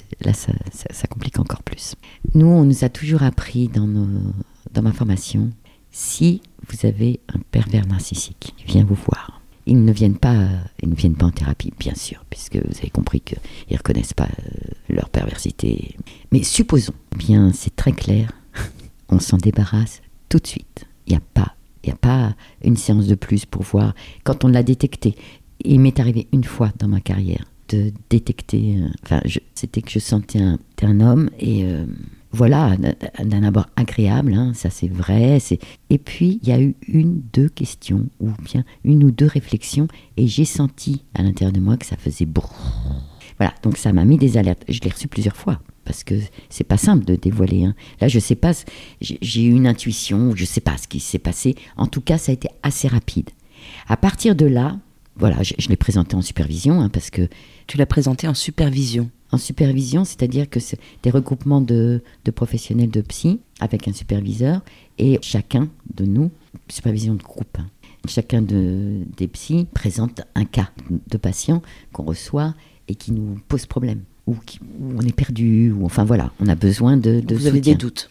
ça complique encore plus. Nous, on nous a toujours appris dans ma formation, si vous avez un pervers narcissique qui vient vous voir, ils ne viennent pas en thérapie, bien sûr, puisque vous avez compris qu'ils ne reconnaissent pas leur perversité. Mais supposons, bien c'est très clair, on s'en débarrasse tout de suite. Il n'y a pas une séance de plus pour voir. Quand on l'a détecté, il m'est arrivé une fois dans ma carrière de détecter, c'était que je sentais un homme et voilà, d'un abord agréable, hein, ça c'est vrai. Et puis il y a eu deux questions ou bien une ou deux réflexions et j'ai senti à l'intérieur de moi que ça faisait brrr. Voilà, donc ça m'a mis des alertes. Je l'ai reçu plusieurs fois parce que c'est pas simple de dévoiler. Hein. Là, je sais pas, j'ai eu une intuition, je sais pas ce qui s'est passé. En tout cas, ça a été assez rapide. À partir de là, voilà, je l'ai présenté en supervision parce que... Tu l'as présenté en supervision. En supervision, c'est-à-dire que c'est des regroupements de professionnels de psy avec un superviseur et chacun de nous, supervision de groupe, hein, chacun des psys présente un cas de patient qu'on reçoit et qui nous pose problème, ou où on est perdu, ou enfin voilà, on a besoin de Vous soutien. avez des doutes.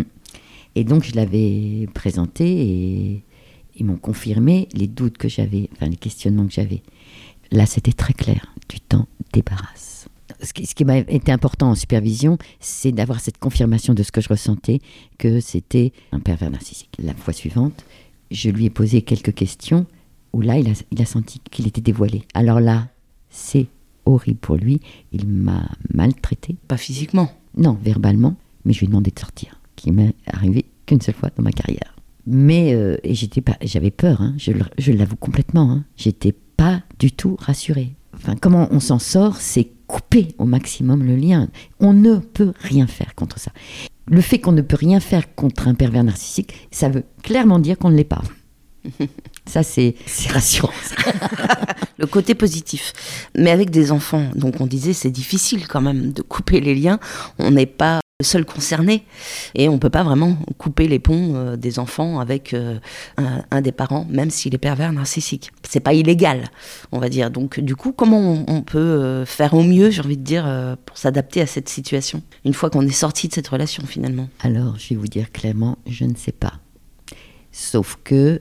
Et donc je l'avais présenté et ils m'ont confirmé les doutes que j'avais, enfin les questionnements que j'avais. Là, c'était très clair, tu t'en débarrasses. Ce qui m'a été important en supervision, c'est d'avoir cette confirmation de ce que je ressentais, que c'était un pervers narcissique. La fois suivante, je lui ai posé quelques questions où là, il a senti qu'il était dévoilé. Alors là, c'est horrible pour lui. Il m'a maltraité. Pas physiquement. Non, verbalement. Mais je lui ai demandé de sortir. Qui m'est arrivé qu'une seule fois dans ma carrière. Mais et j'avais peur. Hein, je l'avoue complètement. Hein. J'étais pas du tout rassurée. Enfin, comment on s'en sort, c'est couper au maximum le lien. On ne peut rien faire contre ça. Le fait qu'on ne peut rien faire contre un pervers narcissique, ça veut clairement dire qu'on ne l'est pas. Ça, c'est rassurant. Le côté positif. Mais avec des enfants, donc on disait, c'est difficile quand même de couper les liens. On n'est pas le seul concerné et on ne peut pas vraiment couper les ponts des enfants avec un des parents, même s'il est pervers narcissique. C'est pas illégal, on va dire. Donc du coup, comment on peut faire au mieux, j'ai envie de dire, pour s'adapter à cette situation, une fois qu'on est sorti de cette relation finalement? Alors, je vais vous dire clairement, je ne sais pas. Sauf que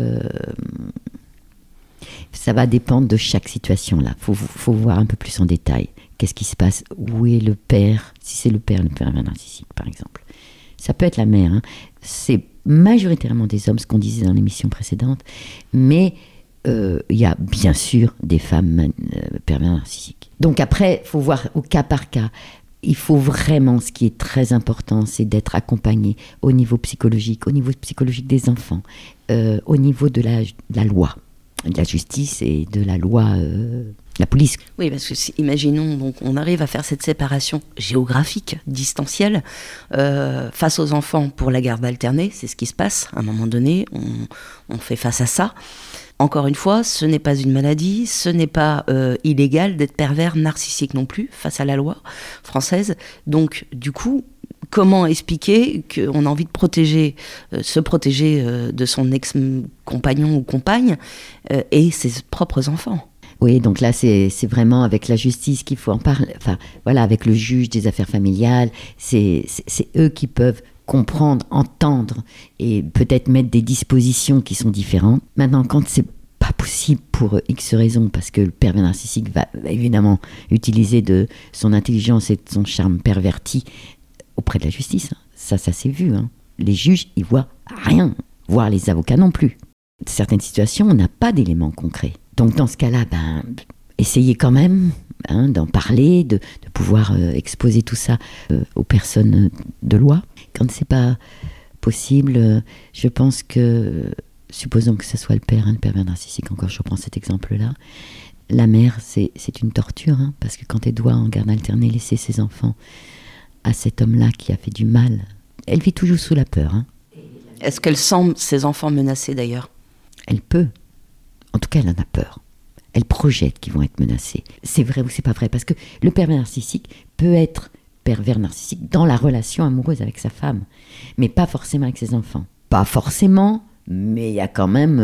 ça va dépendre de chaque situation là. Faut voir un peu plus en détail. Qu'est-ce qui se passe? Où est le père? Si c'est le pervers narcissique, par exemple. Ça peut être la mère. Hein. C'est majoritairement des hommes, ce qu'on disait dans l'émission précédente. Mais il y a bien sûr des femmes pervers narcissiques. Donc après, il faut voir au cas par cas. Il faut vraiment, ce qui est très important, c'est d'être accompagné au niveau psychologique des enfants, au niveau de la loi, de la justice et de la loi, la police. Oui, parce que imaginons, donc, on arrive à faire cette séparation géographique, distancielle, face aux enfants pour la garde alternée, c'est ce qui se passe. À un moment donné, on fait face à ça. Encore une fois, ce n'est pas une maladie, ce n'est pas illégal d'être pervers narcissique non plus, face à la loi française. Donc, du coup, comment expliquer qu'on a envie de se protéger de son ex-compagnon ou compagne et ses propres enfants? Oui, donc là, c'est vraiment avec la justice qu'il faut en parler. Enfin, voilà, avec le juge des affaires familiales, c'est eux qui peuvent comprendre, entendre et peut-être mettre des dispositions qui sont différentes. Maintenant, quand c'est pas possible pour X raisons, parce que le pervers narcissique va évidemment utiliser de son intelligence et de son charme perverti auprès de la justice. Ça s'est vu. Hein. Les juges, ils voient rien, voire les avocats non plus. Certaines situations, on n'a pas d'éléments concrets. Donc dans ce cas-là, essayez quand même d'en parler, de pouvoir exposer tout ça aux personnes de loi. Quand c'est pas possible, je pense que, supposons que ce soit le père, le pervers narcissique, encore je reprends cet exemple-là, la mère, c'est une torture, parce que quand elle doit en garde alternée laisser ses enfants à cet homme-là qui a fait du mal, elle vit toujours sous la peur. Est-ce qu'elle sent ses enfants menacés d'ailleurs? Elle peut. En tout cas, elle en a peur. Elle projette qu'ils vont être menacés. C'est vrai ou c'est pas vrai? Parce que le pervers narcissique peut être pervers narcissique dans la relation amoureuse avec sa femme, mais pas forcément avec ses enfants. Pas forcément, mais il y a quand même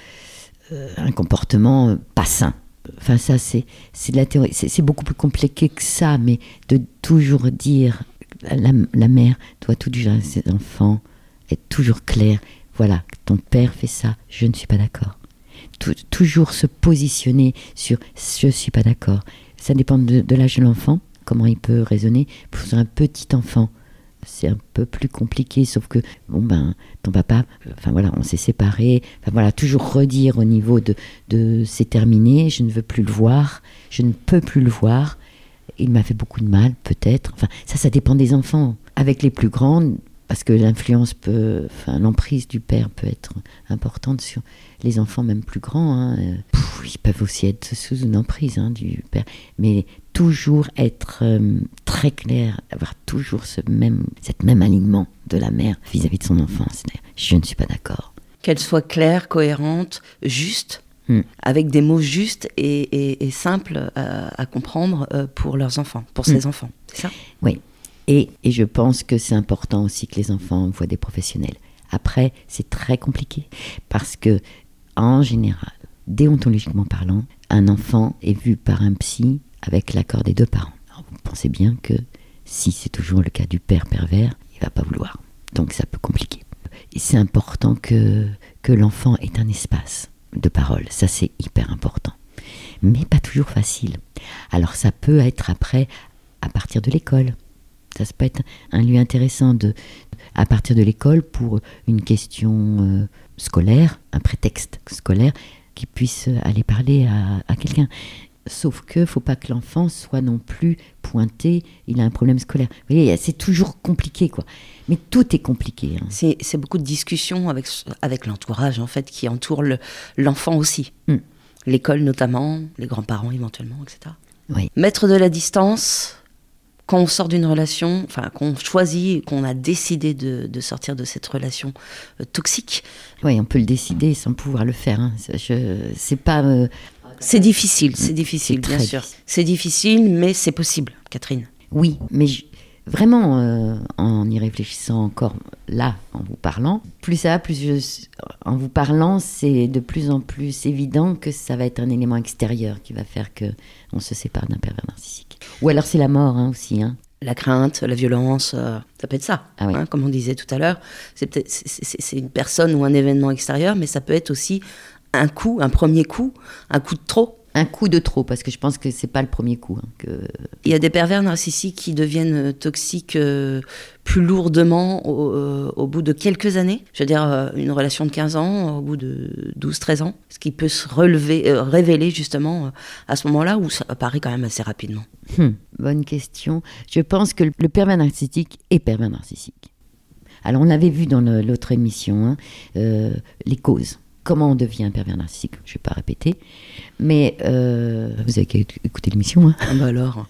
un comportement pas sain. Enfin, ça, c'est de la théorie. C'est beaucoup plus compliqué que ça, mais de toujours dire la mère doit tout dire à ses enfants, être toujours claire. Voilà, ton père fait ça, je ne suis pas d'accord. Toujours se positionner sur « je ne suis pas d'accord ». Ça dépend de l'âge de l'enfant, comment il peut raisonner. Pour un petit enfant, c'est un peu plus compliqué, sauf que, ton papa, on s'est séparés, toujours redire au niveau de c'est terminé, je ne veux plus le voir, je ne peux plus le voir, il m'a fait beaucoup de mal, peut-être. Ça dépend des enfants. Avec les plus grandes, parce que l'emprise du père peut être importante sur les enfants même plus grands. Ils peuvent aussi être sous une emprise du père. Mais toujours être très clair, avoir toujours cet même alignement de la mère vis-à-vis de son enfant. Je ne suis pas d'accord. Qu'elle soit claire, cohérente, juste, avec des mots justes et simples à comprendre pour leurs enfants, pour ses enfants. C'est ça ? Oui. Et je pense que c'est important aussi que les enfants voient des professionnels. Après, c'est très compliqué parce que, en général, déontologiquement parlant, un enfant est vu par un psy avec l'accord des deux parents. Alors, vous pensez bien que si c'est toujours le cas du père pervers, il ne va pas vouloir. Donc ça peut compliquer. Et c'est important que l'enfant ait un espace de parole. Ça, c'est hyper important. Mais pas toujours facile. Alors ça peut être après, à partir de l'école. Ça peut être un lieu intéressant à partir de l'école pour une question scolaire, un prétexte scolaire, qui puisse aller parler à quelqu'un. Sauf que faut pas que l'enfant soit non plus pointé, il a un problème scolaire. Vous voyez, c'est toujours compliqué, quoi. Mais tout est compliqué. C'est beaucoup de discussions avec l'entourage, en fait, qui entoure l'enfant aussi. L'école notamment, les grands-parents éventuellement, etc. Oui. Mettre de la distance... Quand on sort d'une relation, qu'on choisit, qu'on a décidé de sortir de cette relation toxique. Oui, on peut le décider sans pouvoir le faire. C'est pas... C'est difficile, bien sûr. Difficile. C'est difficile, mais c'est possible, Catherine. Oui, mais vraiment, en y réfléchissant encore là, en vous parlant, en vous parlant, c'est de plus en plus évident que ça va être un élément extérieur qui va faire qu'on se sépare d'un pervers narcissique. Ou alors c'est la mort aussi. La crainte, la violence, ça peut être ça, oui. Comme on disait tout à l'heure. C'est une personne ou un événement extérieur, mais ça peut être aussi un premier coup, un coup de trop. Un coup de trop, parce que je pense que c'est pas le premier coup. Il y a des pervers narcissiques qui deviennent toxiques plus lourdement au bout de quelques années. Je veux dire, une relation de 15 ans, au bout de 12-13 ans. Ce qui peut se révéler justement à ce moment-là, où ça apparaît quand même assez rapidement. Bonne question. Je pense que le pervers narcissique est pervers narcissique. Alors, on l'avait vu dans l'autre émission, les causes. Comment on devient un pervers narcissique ? Je ne vais pas répéter. Mais vous avez qu'à écouter l'émission. Alors.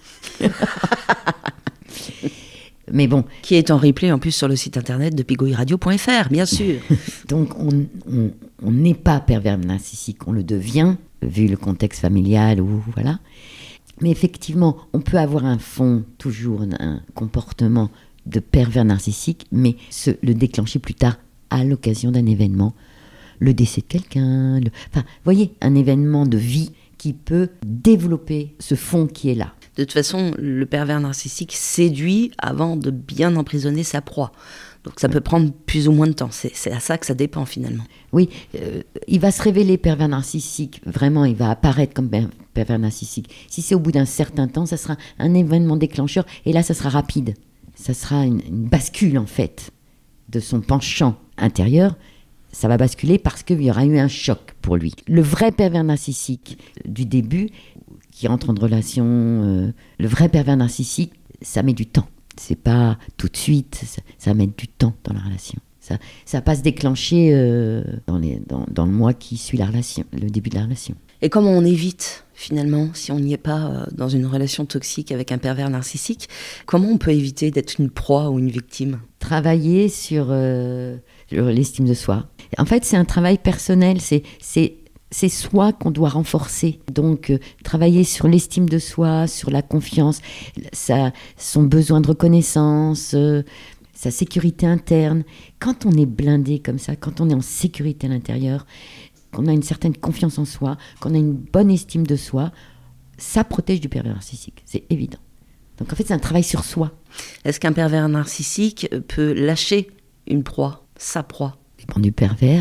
Mais bon. Qui est en replay en plus sur le site internet de pigouilleradio.fr, bien sûr. Donc on n'est pas pervers narcissique, on le devient, vu le contexte familial ou voilà. Mais effectivement, on peut avoir un fond, toujours un comportement de pervers narcissique, mais le déclencher plus tard à l'occasion d'un événement. Le décès de quelqu'un, vous voyez, un événement de vie qui peut développer ce fond qui est là. De toute façon, le pervers narcissique séduit avant de bien emprisonner sa proie. Donc ça peut prendre plus ou moins de temps. C'est à ça que ça dépend finalement. Oui, il va se révéler pervers narcissique. Vraiment, il va apparaître comme pervers narcissique. Si c'est au bout d'un certain temps, ça sera un événement déclencheur. Et là, ça sera rapide. Ça sera une bascule en fait de son penchant intérieur. Ça va basculer parce qu'il y aura eu un choc pour lui. Le vrai pervers narcissique du début, qui entre en relation, le vrai pervers narcissique, ça met du temps. C'est pas tout de suite, ça met du temps dans la relation. Ça va pas se déclencher dans le mois qui suit la relation, le début de la relation. Et comment on évite, finalement, si on n'y est pas dans une relation toxique avec un pervers narcissique, comment on peut éviter d'être une proie ou une victime ? Travailler sur l'estime de soi. En fait, c'est un travail personnel, c'est soi qu'on doit renforcer. Donc, travailler sur l'estime de soi, sur la confiance, son besoin de reconnaissance, sa sécurité interne. Quand on est blindé comme ça, quand on est en sécurité à l'intérieur, qu'on a une certaine confiance en soi, qu'on a une bonne estime de soi, ça protège du pervers narcissique, c'est évident. Donc en fait, c'est un travail sur soi. Est-ce qu'un pervers narcissique peut lâcher une proie, sa proie ? Ça dépend du pervers.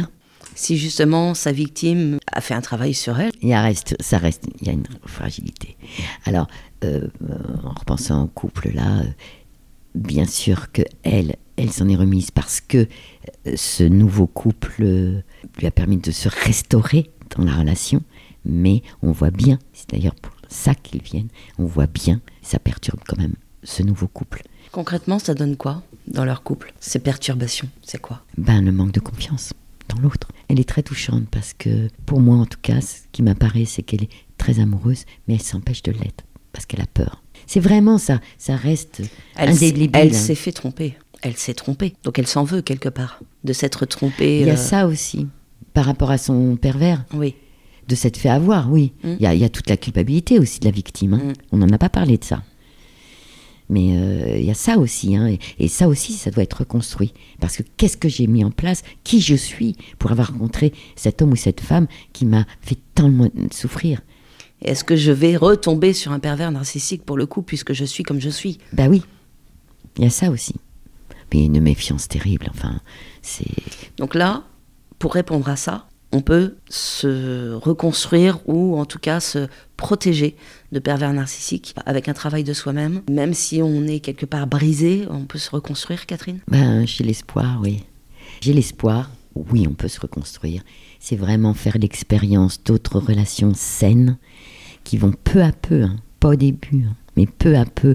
Si justement sa victime a fait un travail sur elle. Il y a une fragilité. Alors, en repensant au couple là, bien sûr qu'elle s'en est remise parce que ce nouveau couple lui a permis de se restaurer dans la relation, mais on voit bien, c'est d'ailleurs pour ça qu'ils viennent, on voit bien, ça perturbe quand même ce nouveau couple. Concrètement, ça donne quoi dans leur couple? Ces perturbations, c'est quoi? Le manque de confiance dans l'autre. Elle est très touchante parce que, pour moi en tout cas, ce qui m'apparaît, c'est qu'elle est très amoureuse, mais elle s'empêche de l'être parce qu'elle a peur. C'est vraiment ça reste indélébile. Elle s'est fait tromper. Elle s'est trompée. Donc elle s'en veut quelque part de s'être trompée. Il y a ça aussi, par rapport à son pervers. Oui. De s'être fait avoir, oui. Il y a toute la culpabilité aussi de la victime. Hein. On n'en a pas parlé de ça. Mais il y a ça aussi, hein, et ça aussi, ça doit être reconstruit. Parce que qu'est-ce que j'ai mis en place, qui je suis, pour avoir rencontré cet homme ou cette femme qui m'a fait tellement souffrir. Est-ce que je vais retomber sur un pervers narcissique pour le coup, puisque je suis comme je suis? Oui, il y a ça aussi. Mais une méfiance terrible, enfin, c'est... Donc là, pour répondre à ça, on peut se reconstruire ou en tout cas se protéger de pervers narcissiques avec un travail de soi-même. Même si on est quelque part brisé, on peut se reconstruire, Catherine? J'ai l'espoir, oui. J'ai l'espoir, oui, on peut se reconstruire. C'est vraiment faire l'expérience d'autres relations saines qui vont peu à peu, pas au début, mais peu à peu,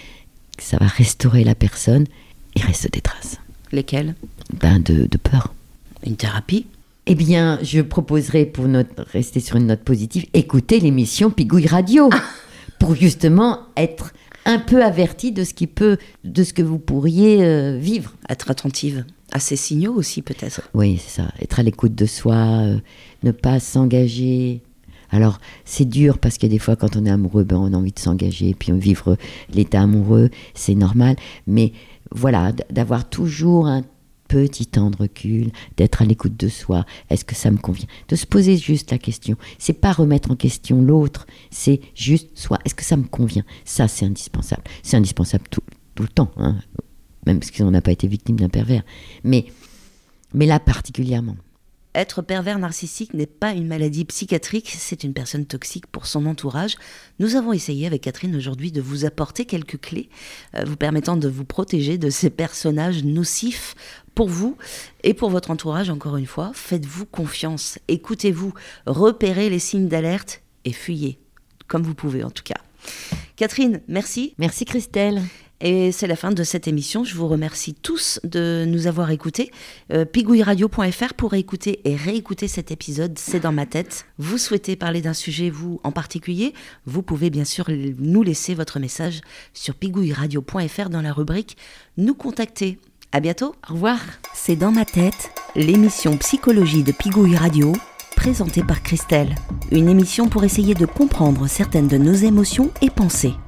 ça va restaurer la personne. Il reste des traces. Lesquelles? De peur. Une thérapie? Eh bien, je proposerais, pour rester sur une note positive, écouter l'émission Pigouille Radio, pour justement être un peu averti de ce que vous pourriez vivre. Être attentive à ces signaux aussi, peut-être. Oui, c'est ça. Être à l'écoute de soi, ne pas s'engager. Alors, c'est dur parce que des fois, quand on est amoureux, on a envie de s'engager, puis vivre l'état amoureux, c'est normal. Mais voilà, d'avoir toujours un petit temps de recul, d'être à l'écoute de soi. Est-ce que ça me convient? De se poser juste la question. C'est pas remettre en question l'autre, c'est juste soi. Est-ce que ça me convient? Ça, c'est indispensable. C'est indispensable tout le temps, hein. Même si on n'a pas été victime d'un pervers. Mais là, particulièrement. Être pervers narcissique n'est pas une maladie psychiatrique, c'est une personne toxique pour son entourage. Nous avons essayé avec Catherine aujourd'hui de vous apporter quelques clés vous permettant de vous protéger de ces personnages nocifs pour vous et pour votre entourage. Encore une fois, faites-vous confiance, écoutez-vous, repérez les signes d'alerte et fuyez, comme vous pouvez en tout cas. Catherine, merci. Merci Christelle. Et c'est la fin de cette émission. Je vous remercie tous de nous avoir écoutés. Pigouilleradio.fr pour écouter et réécouter cet épisode, c'est dans ma tête. Vous souhaitez parler d'un sujet, vous, en particulier? Vous pouvez bien sûr nous laisser votre message sur pigouilleradio.fr dans la rubrique « Nous contacter ». À bientôt. Au revoir. C'est dans ma tête, l'émission Psychologie de Pigouille Radio, présentée par Christelle. Une émission pour essayer de comprendre certaines de nos émotions et pensées.